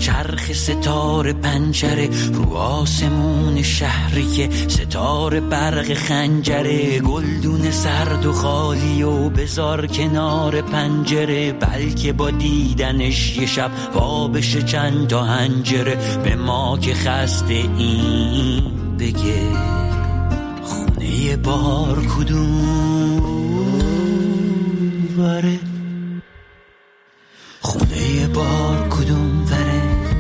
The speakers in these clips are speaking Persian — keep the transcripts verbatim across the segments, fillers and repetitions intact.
چرخ ستاره پنجره رو آسمون شهری که ستاره برق خنجره، گلدون سرد و خالی و بذار کنار پنجره، بلکه با دیدنش یه شب وا بشه چند تا هنجره. به ما که خسته این بگه خونه بار کدوم وره، خونه بار کدوم وره،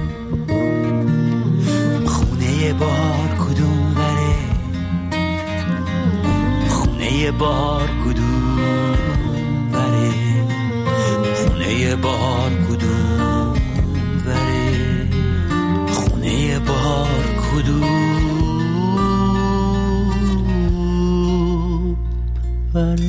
خونه بار کدوم وره، خونه بار کدوم وره، خونه بار کدوم وره، خونه بار کدوم وره.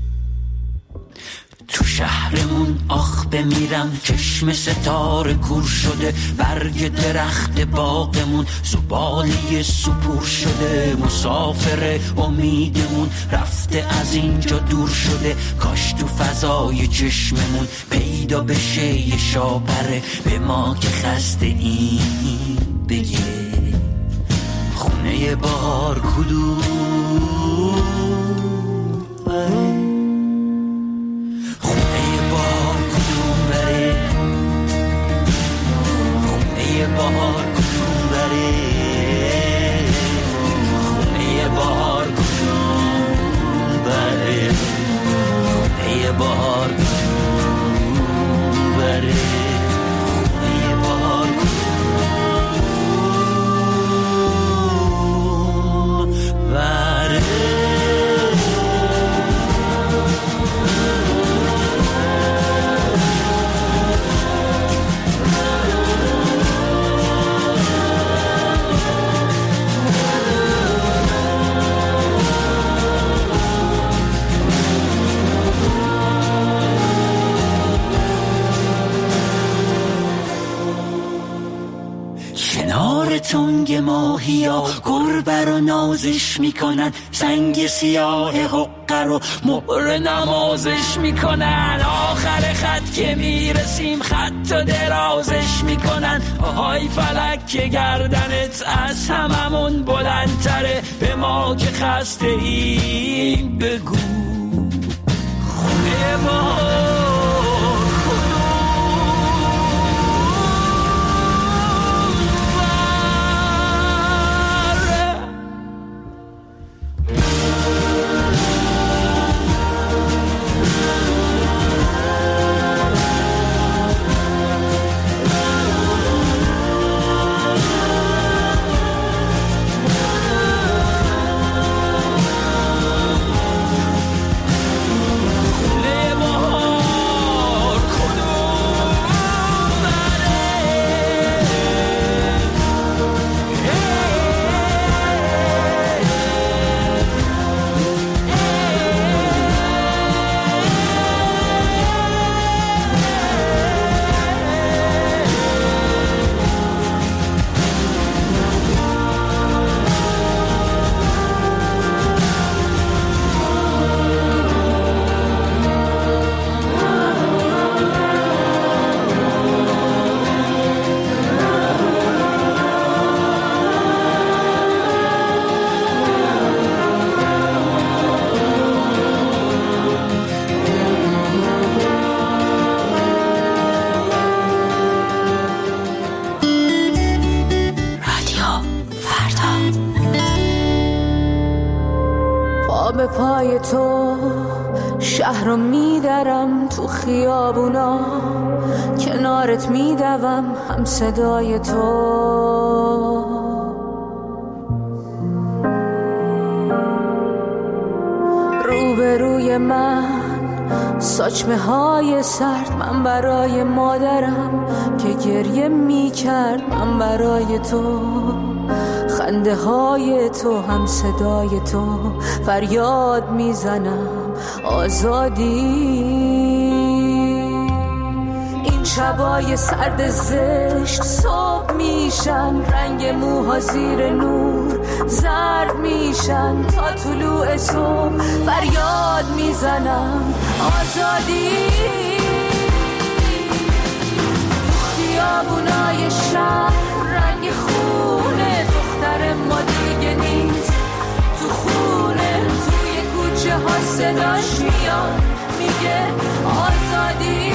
تو شهرمون آخ بمیرم، چشم ستاره کور شده، برگ درخت باغمون زباله سپور شده، مسافر امیدمون رفته از اینجا دور شده، کاش تو فضای چشممون پیدا بشه یه شاپره. به ما که خسته این بگه خونه بار کدوم وره، بهار کدوم بره، خونه بهار کدوم بره، خونه بهار کدوم بره، خونه بهار کدوم بره. تنگ ماهیا گربه رو نازش میکنن، سنگ سیاه حقه رو مهر نمازش میکنن، آخر خط که میرسیم خط و درازش میکنن، آهای فلک که گردنت از هممون بلندتره. به ما که خسته این بگو خونه ما به پای تو شهر رو میدرم، تو خیابونا کنارت میدوم، هم صدای تو روبروی من، ساچمه های سرد من برای مادرم که گریه میکرد، من برای تو خنده های تو، هم صدای تو فریاد میزنم آزادی. این شبای سرد زشت صبح میشن، رنگ موها زیر نور زرد میشن، تا طلوع صبح فریاد میزنم آزادی. خیابونای شهر رنگ خونه دختر ما دیگه نیست تو خونه توی کوچه ها صداش میاد میگه آزادی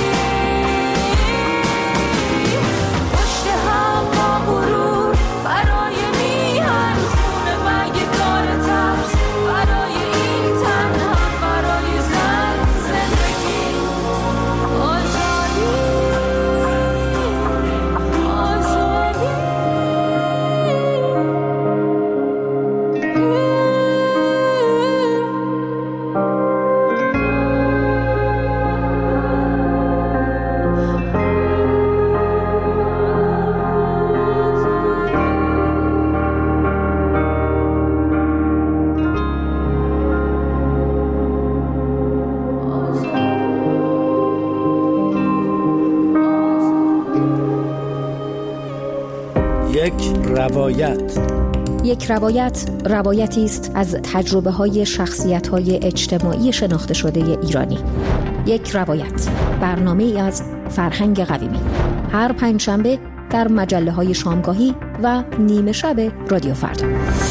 پشت هم با غرور برای میهن خونه مگه دار ترس برای این تن هم برای زن زندگی آزادی یک روایت. یک روایت روایتی است از تجربه های شخصیت های اجتماعی شناخته شده ایرانی. یک روایت، برنامه ای از فرهنگ قویمی، هر پنجشنبه در مجله های شامگاهی و نیمه شب رادیو فردا.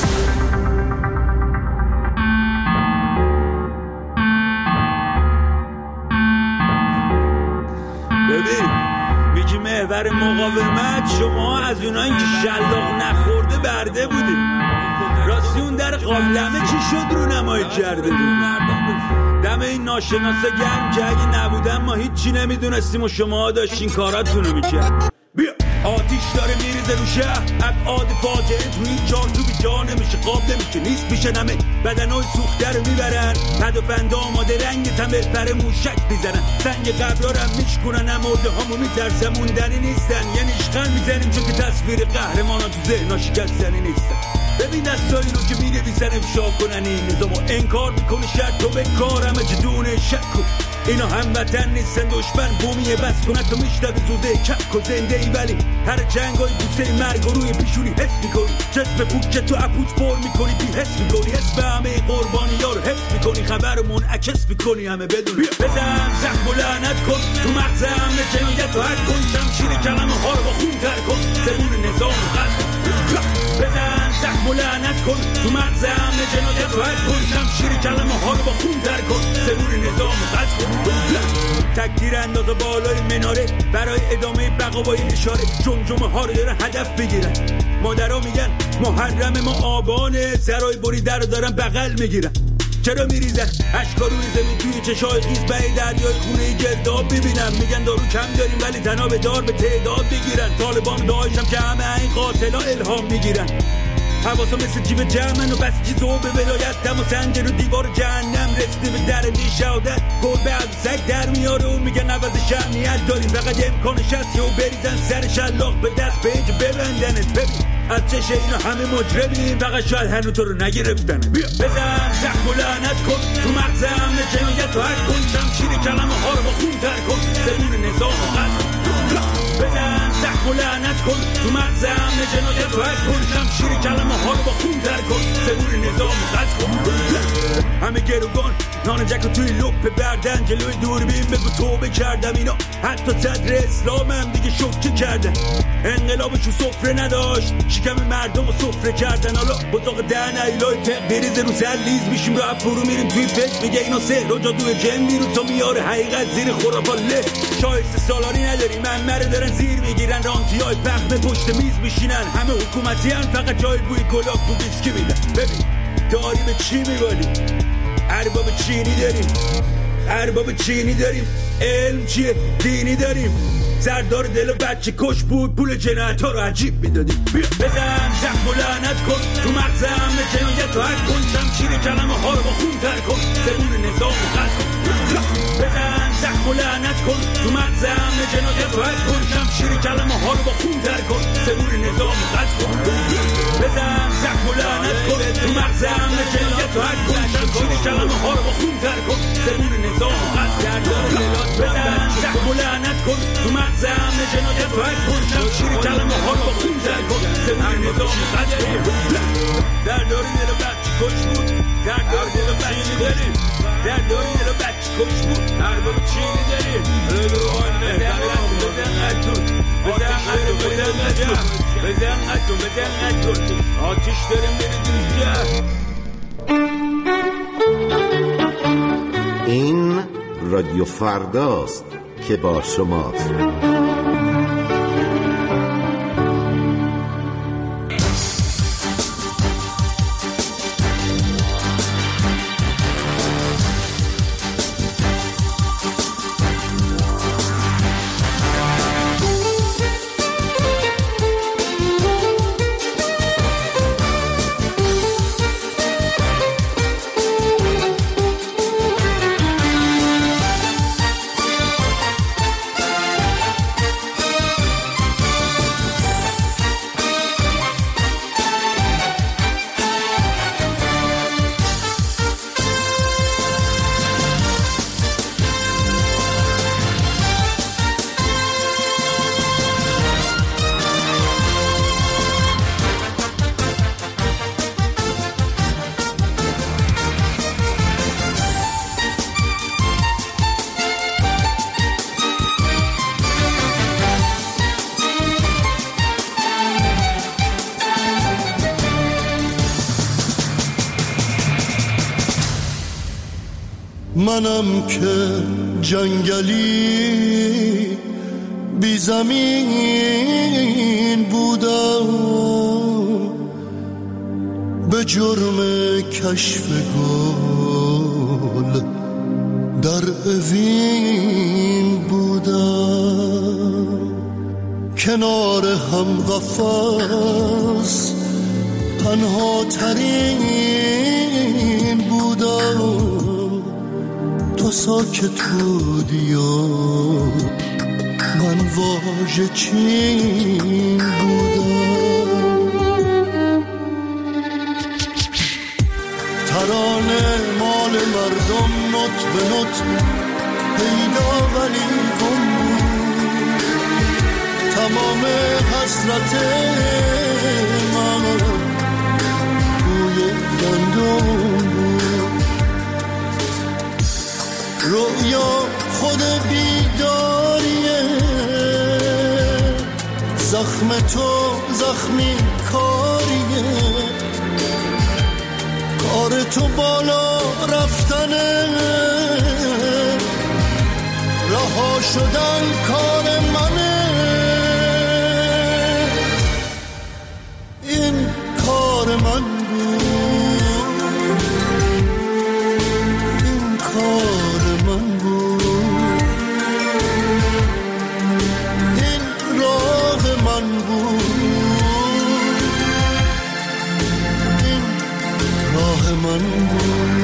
ببین میگی محور مقاومت شما از اونایی که شلاق نخورده برده بودی. راستی اون در قابلمه چی شد رو نمایی کرده دم این ناشناسا گرم که اگه نبودن ما هیچی نمیدونستیم و شما داشتین کاراتونو میکرد. بیا آتیش داره میریزه رو شهر، ابعاد فاجعه توی جان تو بی جا نمیشه، قاب نمیشه، نیست میشه نمه بدنای سوخته رو میبرن، پد و بند آماده رنگ تمه پر موشک میزنن، سنگ قبرا رو هم میشکنن، هم مرده هامو میترسن موندنی نیستن، یعنی اشغال میزنیم چون که تصویر قهرمانا تو ذهنا شکستنی نیستن. ببین دستایی رو که میره بیزن افشا کنن این نظامو انکار میکنه شرط تو به کارمه جدونه شک کن اینا هم وطن نیستن دشمن بومیه بس کنه تو میشتبه زوده کک و زنده ای ولی هر جنگای بوسه مرگ و روی پیشونی حس میکنی جسم پوک که تو اپوچ پر میکنی بی حس میکنی حس به همه قربانی ها رو حس میکنی خبر منعکس میکنی همه بدون بزن زخم و لعنت کن تو مغز همه جنایت و حد کن شمشیر کلمه ها رو با خون تر کن زبون نظام و قصد بزن زخم و لعنت کن تو مغز همه جنایت و حد کن شمشیر کلمه ها رو با خون تر کن زبون نظام و قصد کن تکتیر اندازه بالای مناره برای ادامه بقا با این اشاره جمجمه ها رو دارن هدف بگیرن مادرها میگن محرم ما آبانه سرای بریده رو دارن بغل میگیرن چرا میریزن اشکا روی زمین توی چشای خیز به دریای خونه گرداب ببینم میگن دارو کم داریم ولی تنها به دار به تعداد بگیرن طالبان داعشم که همه این قاتلا الهام میگیرن حواسا مثل جیب جمعن و بس جیزو به ولایت دم و سنجر و دیوار جهنم رسیده به در نیشادت گربه از سگ در میاره و میگن عوض شهنیت داریم فقط امکانش هستی و بریزن سر شلاق به دست پیج ببندنت ببین از چشه اینا همه مجرمیم فقط شاید هنو تو رو نگرفتن بیا بزن زخم و لعنت کن تو مغز همه جنایت و حد کن شمشیر کلمه ها رو با خون تر کن زبون نظام و قصد بزن زخم و لعنت کن تو مغز همه جنایت و حد کن شمشیر کلمه ها رو با خون تر کن زبون نظام و قصد کن همه گروگان نان جک توی لپ بردن جلوی دوربین بگو توبه کردم اینا حتی صدر اسلام هم دیگه شوکه کردن انقلابشو سفره نداشت شکم مردم رو سفره کردن حالا بطاق دهن ایلای تق بریزه رو سر لیز میشیم رو اب فرو میریم توی فکر میگه اینا سهر و جادوی جن میرون تا میاره حقیقت زیر خرافات له شایسته سالاری نداریم من مره دارن زیر میگیرن رانتی های پخمه پشت میز میشینن همه حکومتی هن فقط جای بوی گلاب تو بیسکی میدن ببین داری به چی میبالی ارباب چینی داریم ارباب چینی داریم علم چیه دینی داریم سردار دل بچه کش بود پول جنایت ها رو عجیب میدادیم بزن زخم و لعنت کن تو مغز همه جنایت و حد کن شمشیر کلمه ها رو با خون تر کن زبون نظام و قصد کن بزن زخم و لعنت کن تو مغز همه جنایت و حد کن شمشیر کلمه ها رو با خون تر کن زبون نظام و قصد کن بزن زخم و لعنت کن تو مغز همه جنایت و حد کن شمشیر کلمه ها رو با خون تر کن زبون نظام و قصد کن بزن زخم و لعنت کن تو مغز همه جنایت و حد کن شمشیر کلمه ها رو با خون تر کن زبون نظام و قصد کن در داری دل بچه کش بود در داری دل بچه داریم در داری دل بچه کش بود هر باب چینی داریم رو آنه در بچه داریم بزن نکن بزن نکن آتیش داریم برید اینجا. این رادیو فرداست که با شماست. منم که جنگلی بی زمین بودم، به جرم کشف گل در اوین بودم. کنار هم قفس تنها ترین بودم، تو ساکت بودی و من واژه چین بودم. ترانه مال مردم نوت به نوت پیدا ولی گم بود، تمام حسرت من بوی گندم بود. رویا خود بیداریه، زخم تو زخمی کاریه، کار تو بالا رفتنه، رها شدن کار منه. این کار من بود، این کار من بود، این راه من بود، این راه من بود.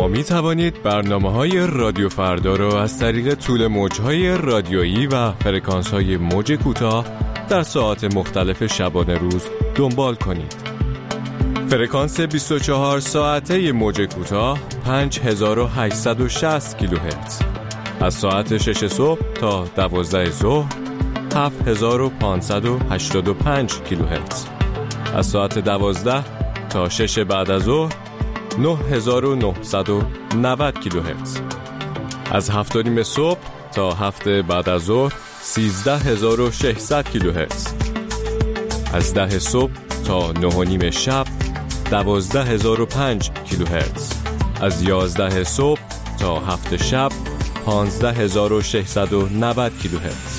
شما می توانید برنامه‌های رادیو فردا را از طریق طول موج‌های رادیویی و فرکانس‌های موج کوتاه در ساعات مختلف شبانه روز دنبال کنید. فرکانس بیست و چهار ساعته موج کوتاه پنج هزار و هشتصد و شصت کیلوهرتز، از ساعت شش صبح تا دوازده ظهر هفت هزار و پانصد و هشتاد و پنج کیلوهرتز، از ساعت دوازده تا شش بعد از ظهر نه هزار و نهصد و نود کیلوهرتز، از هفت و نیم صبح تا هفت بعد از ظهر سیزده هزار و ششصد کیلوهرتز، از ده صبح تا نه و نیم شب دوازده هزار و پنج کیلوهرتز، از یازده صبح تا هفت شب پانزده هزار و ششصد و نود کیلوهرتز.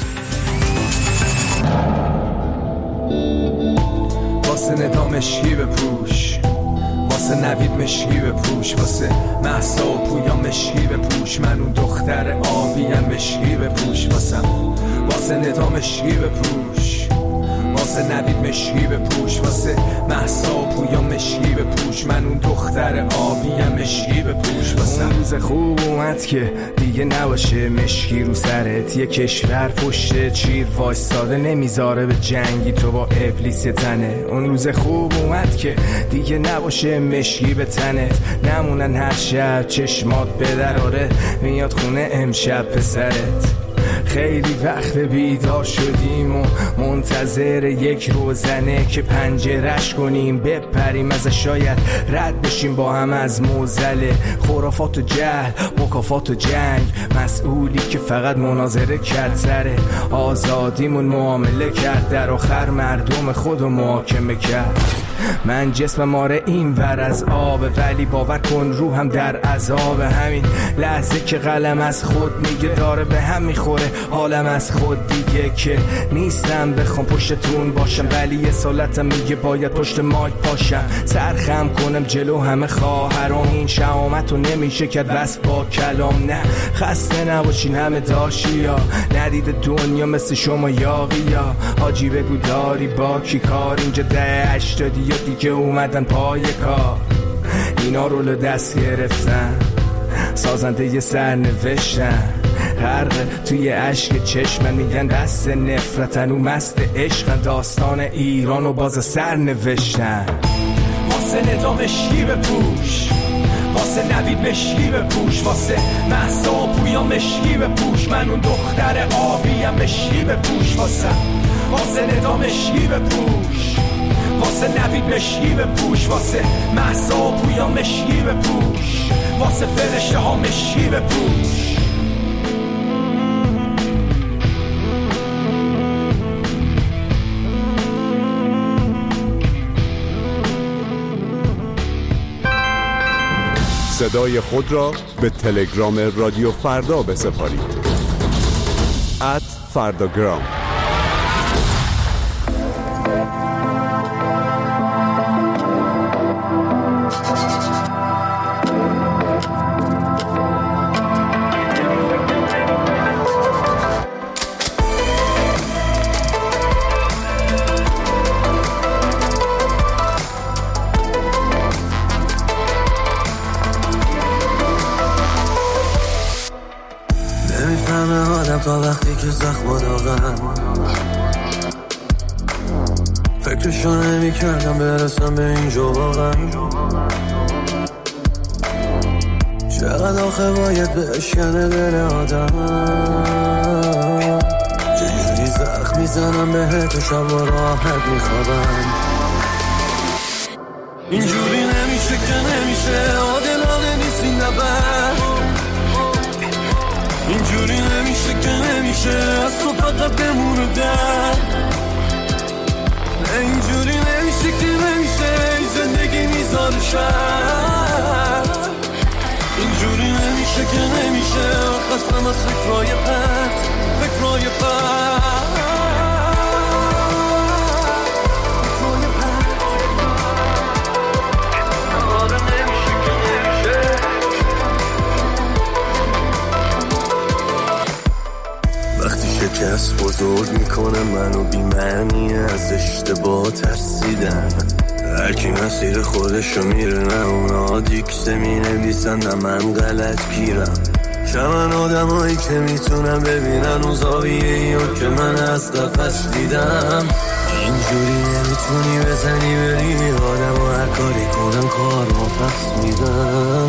واسه ندا مشکی بپوش، واسه نوید مشکی بپوش، واسه مهسا و پویا مشکی بپوش، من اون دختر آبیم مشکی بپوش، واسه واسه ندا مشکی بپوش، واسه نوید مشکی بپوش، واسه مهسا و پویا مشکی بپوش، من اون دختر آبیم مشکی بپوش، واسه اون روز خوب اومد که دیگه نباشه مشکی رو سرت، یه کشور پشت چیر وایستاده نمیذاره به جنگی تو با ابلیس تنه. اون روز خوب اومد که دیگه نباشه مشکی به تنت، نمونن هر شب چشمات به دراره میاد خونه امشب پسرت. خیلی وقت بیدار شدیم و منتظر یک روزنه که پنجرش کنیم بپریم ازش، شاید رد بشیم با هم از موزله خرافات و جهل، مکافات و جنگ، مسئولی که فقط مناظره کرد سر آزادیمون معامله کرد، در آخر مردم خودو محاکمه کرد. من جسمم آره این ور از آبه، ولی باور کن روحم در عذاب. همین لحظه که قلم از خود میگه داره به هم میخوره حالم از خود دیگه، که نیستم بخوام پشتتون باشم، ولی یه سالتم میگه باید پشت مایک پاشم، سرخم کنم جلو همه خواهرام. این شهامتو نمیشه کرد وصف با کلام، نه خسته نباشین همه داشیا، ندید دنیا مثل شما یاقیا، حاجی بگو داری با کی کار، اینجا ده هشتادی یا دیگه اومدن پای کار، اینا رول دست گرفتن سازنده یه سر نوشتن، غرق توی عشق چشمن میگن دست نفرتن و مست عشقن، داستان ایران و باز سر نوشتن. واسه ندا مشکی بپوش، واسه نوید مشکی بپوش، واسه مهسا و پویا مشکی بپوش، من اون دختر آبیم مشکی بپوش، واسه واسه ندا مشکی بپوش، واسه نوید مشکی بپوش، واسه مهسا و پویا مشکی بپوش، واسه فرشته ها مشکی بپوش. صدای خود را به تلگرام رادیو فردا بسپارید. ات فرداگرام. تا وقتی که زخم داغم فکرشو نمی کردم برسم به اینجا واقعا، چقدر آخه باید بشکنه دل آدم، چجوری زخم میزنم بهت و شب و راحت میخوابم، اینجوری نمیشه که نمیشه، عادلانه نیست این نبرد، اینجوری نمیشه که نمیشه، از تو فقط بمونه در، اینجوری نمیشه که نمیشه، این زندگی میذاره شرط، اینجوری نمیشه که نمیشه، خستم از فکرهای پرت، فکرهای پرت. شکست بزرگ میکنه منو، بی معنی از اشتباه ترسیدن، هرکی مسیر خودشو میره، نه اونا دیکته می نویسن نه من غلط گیرم. شمن آدم هایی که میتونم ببینن اون زاویه ایو که من از قفص دیدم. اینجوری نمیتونی بزنی بری آدم و هر کاری کنم کار ما پس میدم.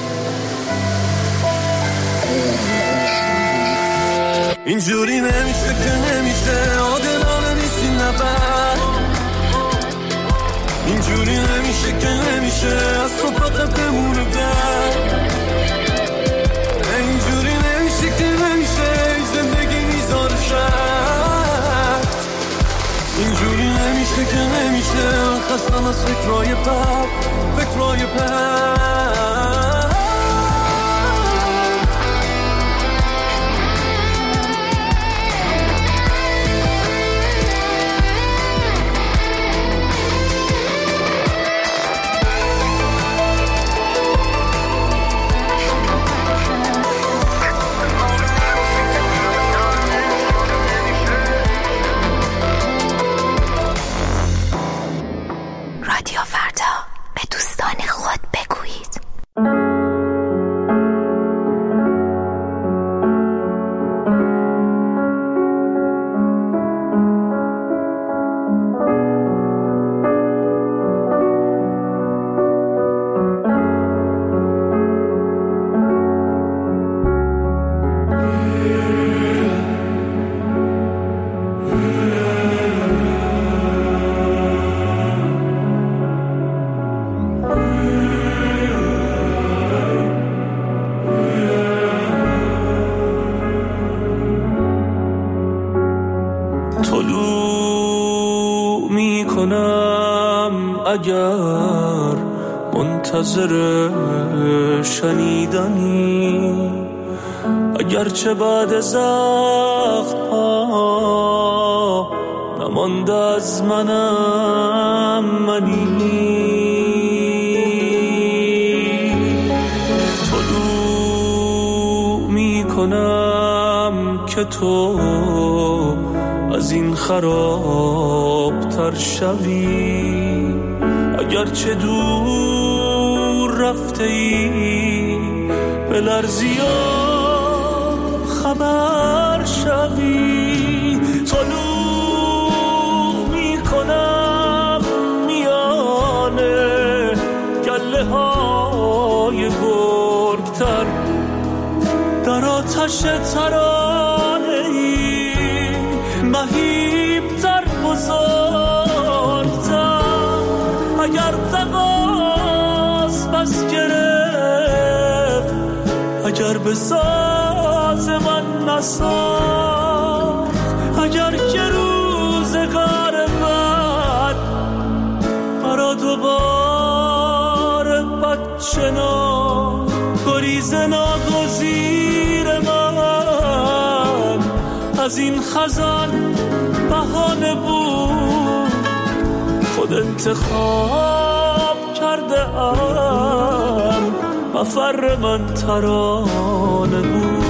اینجوری نمیشه که نمیشه، عادلانه نیستی نبر. اینجوری نمیشه که نمیشه، از تو فقط بمونه در. اینجوری نمیشه که نمیشه، زندگی میذاره شد. اینجوری نمیشه که نمیشه، خستم از فکرهای بد، فکرهای بد. اگر منتظر شنیدنی، اگرچه بعد زخم ها نمانده از منم منی، طلوع می کنم که تو از این خراب تر شوی، اگرچه دور رفته ای به لرزی خبر شوی. طلوع می کنم میانه گله های گرگتر، در آتش ترانه ای مهیبتر بزرگتر. اگر تقاس بس گرفت، اگر به ساز من نساخت، اگر که روزگار بد مرا دوباره بد شناخت، گریز ناگزیر من از این خزان بهانه بود، خود انتخاب کرده ام مفر من ترانه بود.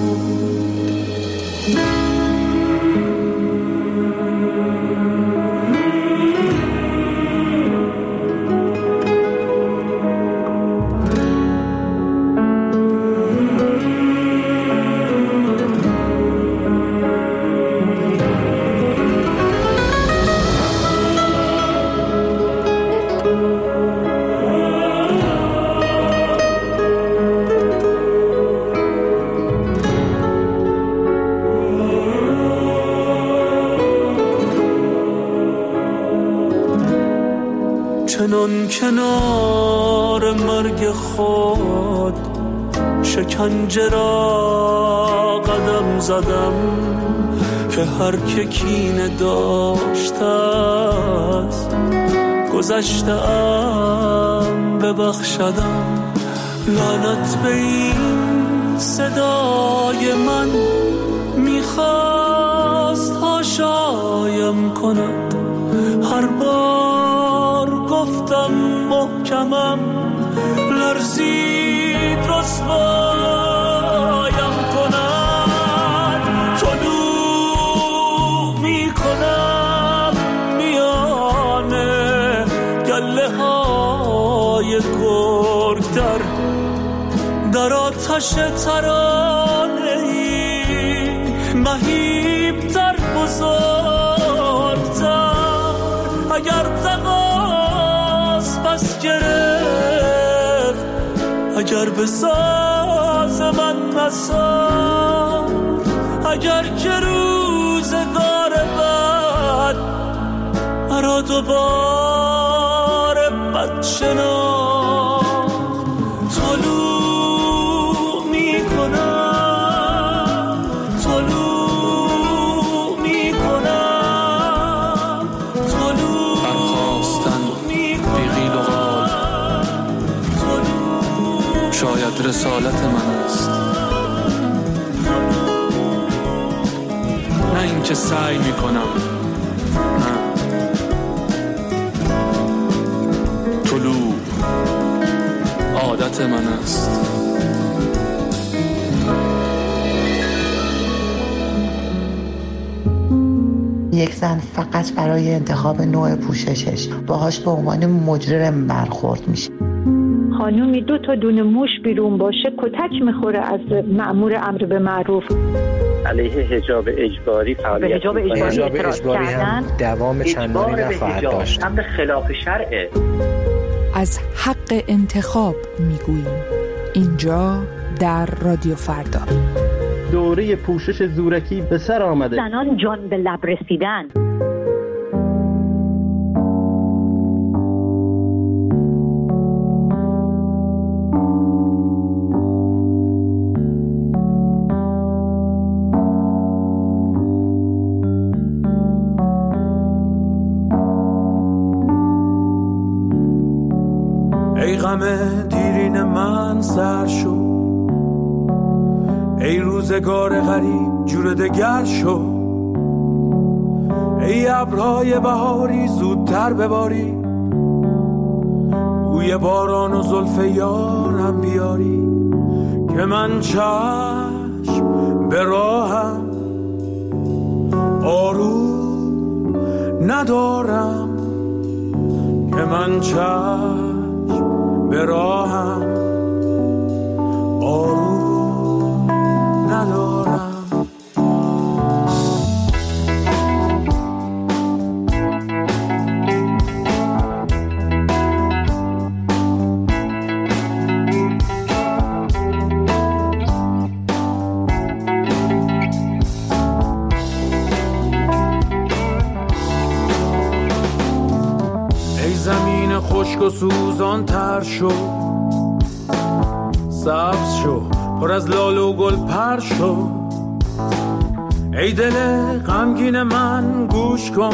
چنان کنار مرگ خود شکنجه را قدم زدم، که هر که کینه داشته است گذشته‌ام ببخشدم. لعنت به این صدای من میخواست هاشایم کند، هر بار گفتم محکمم لرزید رسوایم کند. طلوع می کنم میانه گله قله های گرگدر در آتش ترانه ای مهیب در بزرگتر. اگر تقاس پس گرفت، اگر به ساز من مساز، اگر که روزگار بد مرا دوباره بد شناخت، طلوع می کنم، طلوع می کنم، طلوع برخواستن بی قیل و قال، شاید رسالت من است، نه اینکه سعی می کنم، نه، طلوع عادت من است. یک زن فقط برای انتخاب نوع پوششش باهاش به عنوان مجرم برخورد میشه. خانومی دو تا دونه موش بیرون باشه کتک میخوره از مأمور امر به معروف. علیه حجاب اجباری فعالیت حجاب اجباری, حجاب اجباری هم دوام چندانی نخواهد داشت. هم به خلاف شرعه. از حق انتخاب میگوییم اینجا در رادیو فردا. دوره پوشش زورکی به سر آمده. زنان جان به لب رسیدن. ای غم دیرین من سر شو، ای روزگار غریب جور دگر شو، ای ابرهای بهاری زودتر بباری، بوی باران و زلف یارم بیاری، که من چشم به راهم آروم ندارم، که من چشم به راهم آروم ندارم. ای زمین خشک و سوزان تر شو، سبز شو، پر از لاله و گل پر شو، ای دل غمگین من گوش کن،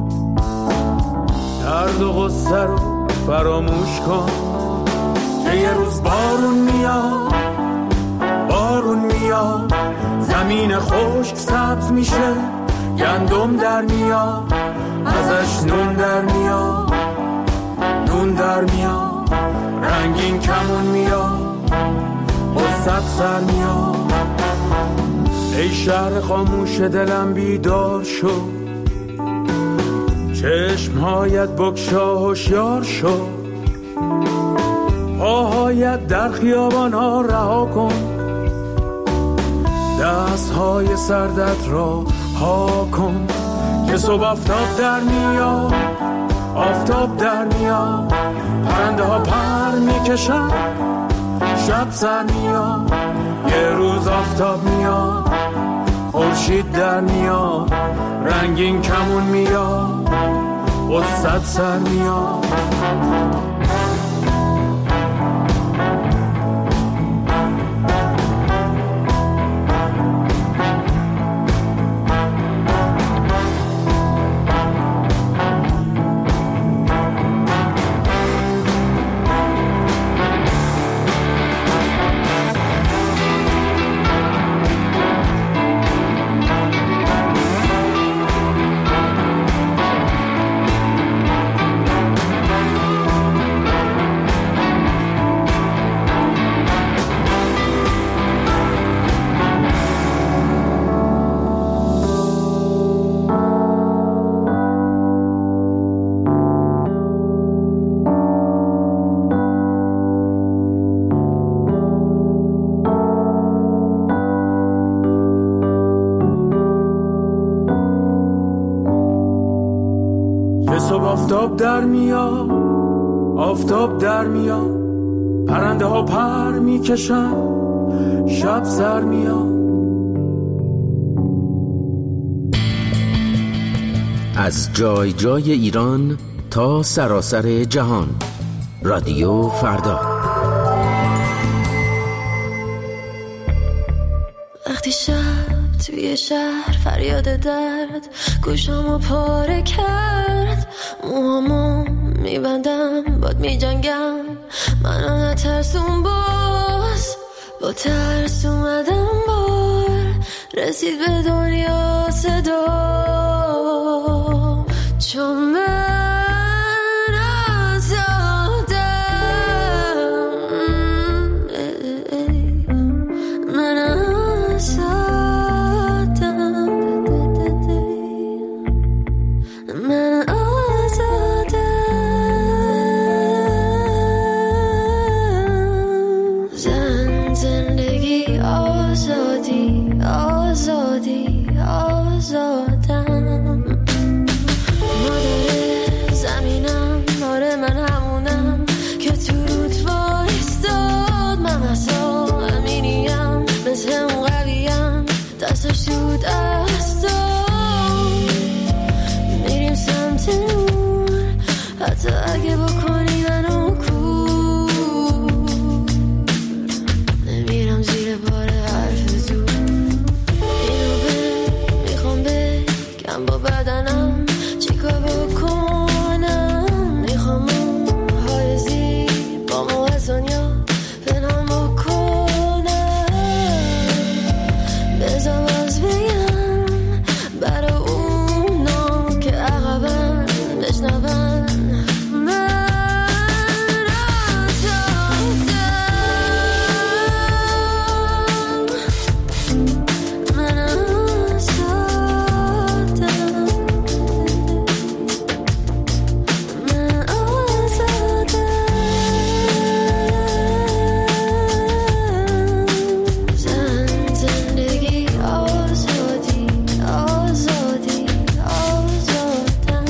درد و غصه رو فراموش کن، که یه روز بارون میاد، بارون میاد، زمین خشک سبز میشه، گندم در میاد، ازش نون در میاد، نون در میاد، رنگین کمون میاد، قصت سر میاد. ای شهر خاموش دلم بیدار شو، چشمهایت بگشا هوشیار شو، پاهایت در خیابان ها رها کن، دست های سردت را ها کن، که صبح آفتاب در میاد، آفتاب در میاد، پرنده ها پر میکشن، شب سر میاد، یه روز آفتاب میاد، خورشید در میاد، رنگین کمون میاد، قصت سر میاد. یه صبح آفتاب در میاد، آفتاب در میاد، پرنده ها پر میکشن، شب سر میاد. از جای جای ایران تا سراسر جهان، رادیو فردا. وقتی شب توی شهر فریاد درد گوشامو پاره کرد، موهامو میبندم باد میجنگم، منو نترسون باز، با ترس اومدم بار، رسید به دنیا صدا، چون من آزادم، من آزادم، من آزادم. زن زندگی آزادی آزادی آزادم. مادر زمینم، آره من همونم که تو رود وایستاد، من اصلا امینیم، مثل اون قویم، دستش تو دستام، میریم سمت نور، حتی اگه بکنی منو کور، نمیرم زیر بار حرف زور، اینو به میخوام بگم با بدنم چیکار بکنم، میخوام موهای زیبا مو از دنیا پنهان بکنم، بذار باز بگم برای اونا که عقبن بشنون، من آزادم، من آزادم، من آزادم. زن زندگی آزادی آزادی آزادم.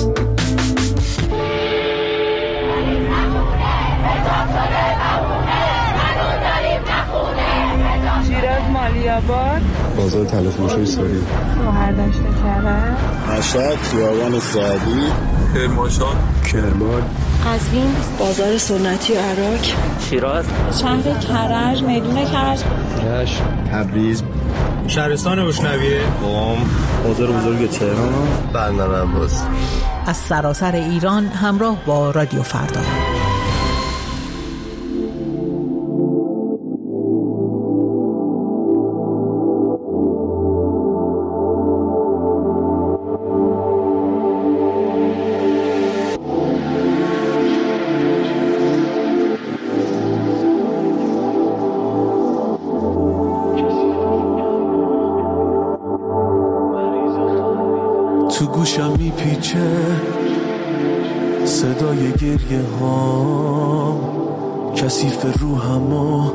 شیراز مالیاباد، بازار تلفروشی ساری، شهردشت کرد، مشهد خیابان سعدی، کرمانشاه، کرمان، قزوین، بازار سنتی و عراق، شیراز، شهر کرج، میدون کرج، رشت، تبریز، شهرستان بوشنویه، قم، بازار بزرگ تهران، بندر عباس. از سراسر ایران همراه با رادیو فردا. تو گوشم میپیچه صدای گریه هام، کثیف روحم و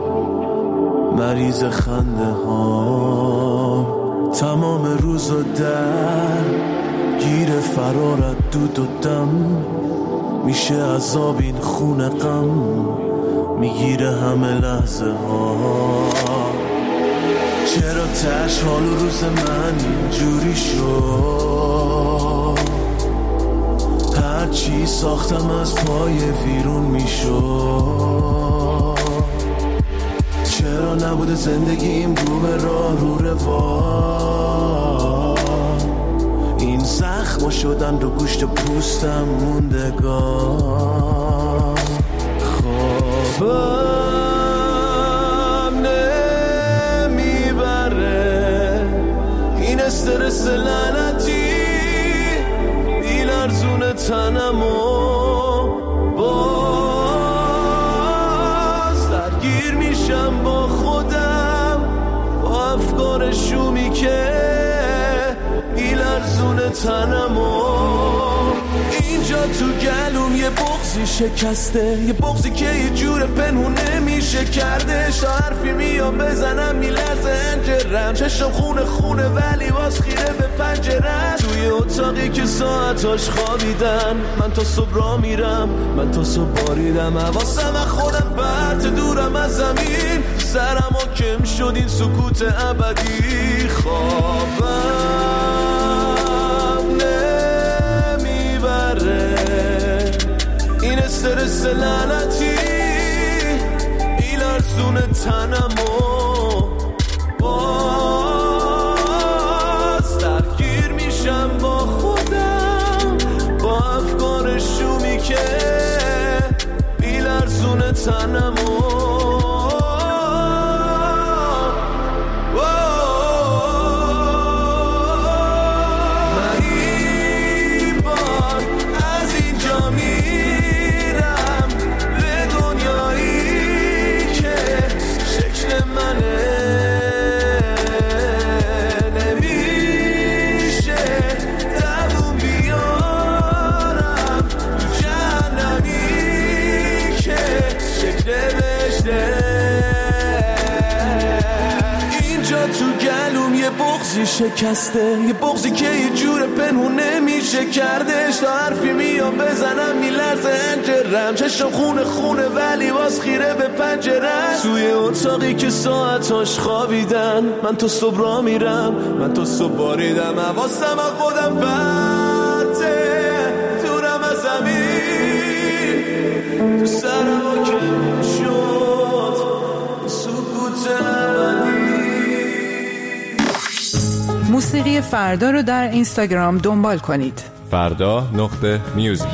مریض خنده هام، تمام روز و در گیر فرارت دود و دم، میشه عذاب این خون غم، میگیره همه لحظه ها. چرا تش حال و روز من اینجوری شد، هرچی ساختم از پای ویرون میشد، چرا نبوده زندگیم رو به راه رو روان، این زخم شدن رو گوشت پوستم موندگان، خوابم نمیبره این استرس لعنتی، بیلرزون تنم و باز درگیر میشم با خودم، با افکار شومی که بیلرزون تنم و اینجا اینجا تو گلوم یه بغضی شکسته، یه بغضی که یه جور پنهون نمیشه کردش. تا حرفی میام بزنم میلرزه انجرم، چشم خونه خونه ولی باز خیره به پنجرم. توی اتاقی که ساعتاش خوابیدن، من تا صبح را میرم، من تا صبح باریدم. حواسم از خودم پرت دورم از زمین، سرم و کم شد این سکوت ابدی. خوابم نمیبره این استرس لعنتی، این لرزون تنمو باز درگیر میشم با خودم، با افکار شومی که این لرزون تنمو. شکسته یه بغضی که یه جور پنهون نمیشه کردش. تا حرفی میام بزنم میلرزه انجرم، چشم خونه خونه ولی باز خیره به پنجرم. توی اتاقی که ساعتاش خوابیدن، من تا صبح را میرم، من تا صبح باریدم. حواسم از خودم پرته دورم از زمین، تو سرم کم شد سکوت ابدی. موسیقی فردا رو در اینستاگرام دنبال کنید. فردا نقطه میوزیک.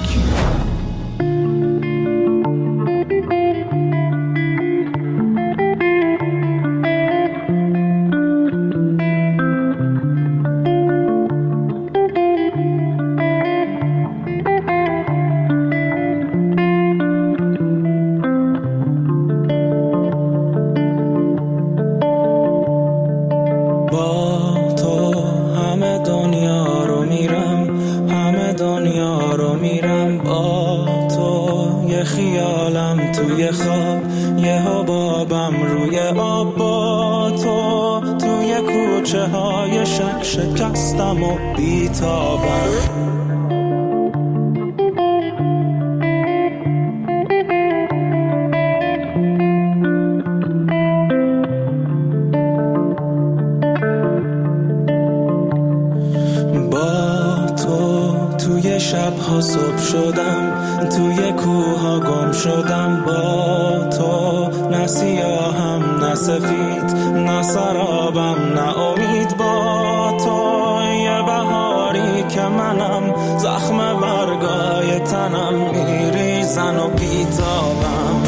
شکستم و بیتابم. با تو توی شبها صبح شدم، توی کوها گم شدم. با تو نه سیاهم نه سفید، نه سرابم نه امید. با تو یه بهاری که منم، زخم برگای تنم میریزن و بیتابم.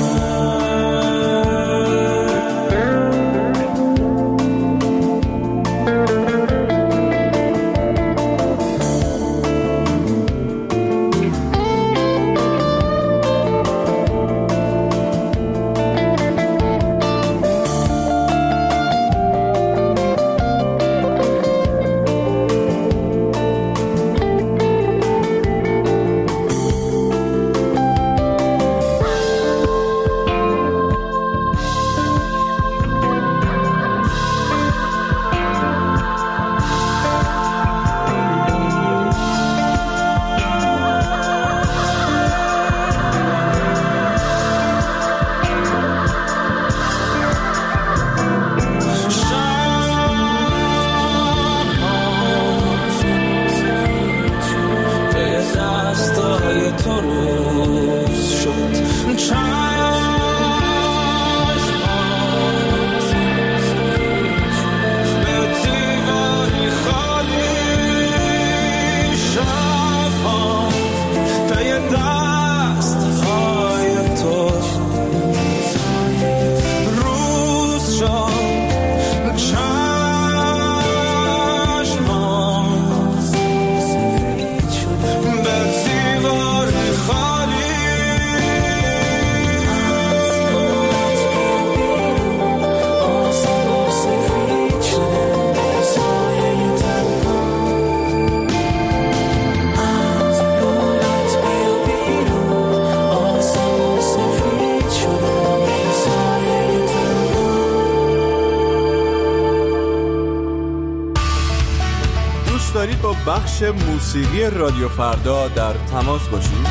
بخش موسیقی رادیو فردا در تماس باشید؟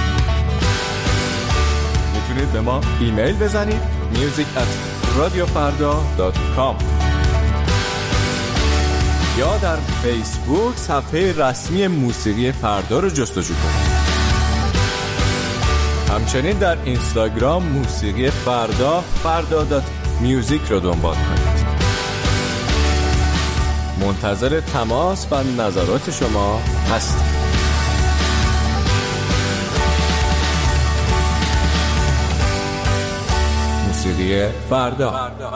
میتونید به ما ایمیل بزنید میوزیک ات رادیو فردا دات کام یا در فیسبوک صفحه رسمی موسیقی فردا رو جستجو کنید. همچنین در اینستاگرام موسیقی فردا فردا دات میوزیک رو دنبال کنید. منتظر تماس و نظرات شما هستم. موسیقی فردا.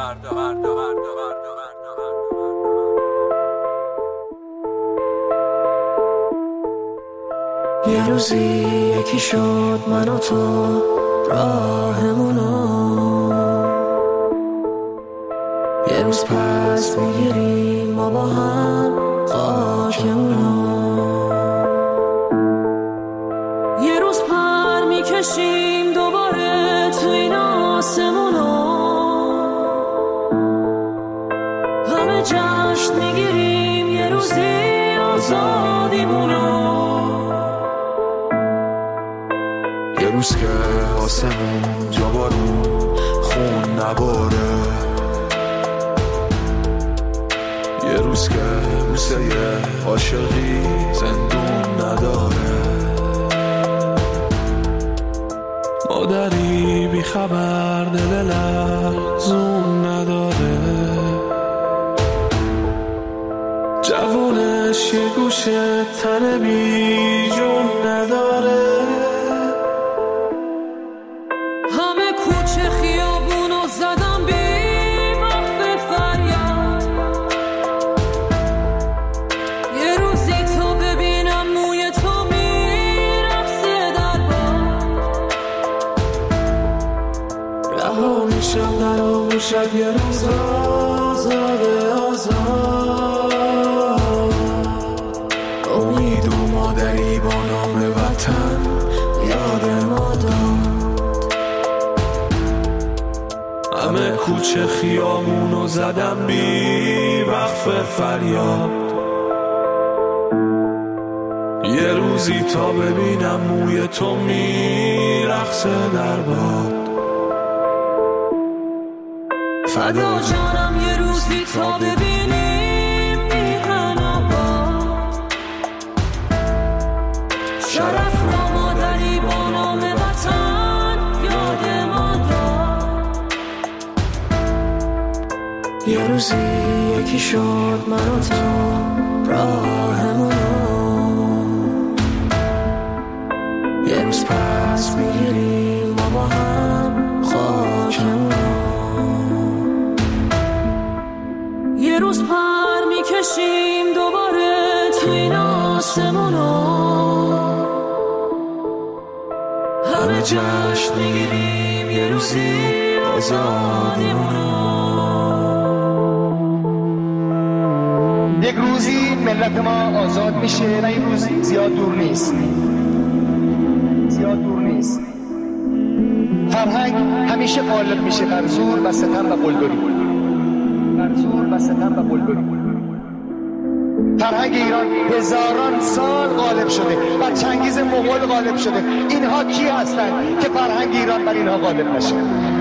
یه روزی یکی شد من و تو راهمونو، یه روز پس میگیریم ما با هم خاکمونو، یه روز پر میکشیم دوباره تو این آسمونو، همه جشن میگیریم یه روزی آزادیمونو، یه روز که آسمون جا بارون خون نباره، یه روز که بوسه عاشقی زندون نداره، مادری بی خبر دل لرزون نداره، جوونش یه گوشه تن بی جون نداره، همه کوچه خیابونو زدم بی وقت فریاد، یه روزی تو ببینم موی تو میرقصه در باد، رها میشم در آغوشت یه روز آزاده آزاد، امید و مادری با نام وطن یاد ما داد، همه کوچه خیامونو زدم بی وقف فریاد، یه روزی تا ببینم موی تو میرقصه در باد، فدا جانم یه روزی تا ببینیم میهن آباد، شرف را مادری با نام وطن یاد ما داد، یه روزی یکی شد من و تو راهمونو، یه روز پس میگیریم ما با هم خاکمونو، یه روز پر میکشیم دوباره تو این آسمونو، همه جشن میگیریم یه روزی آزادیمونو، یک روزی ملت ما آزاد میشه و این روز زیاد دور نیست، زیاد دور نیست. فرهنگ همیشه غالب میشه بر زور و ستم و قلدری، بر زور و ستم و قلدری. فرهنگ ایران هزاران سال غالب شده، بر چنگیز مغول غالب شده. اینها کی هستند که فرهنگ ایران بر اینها غالب نشه؟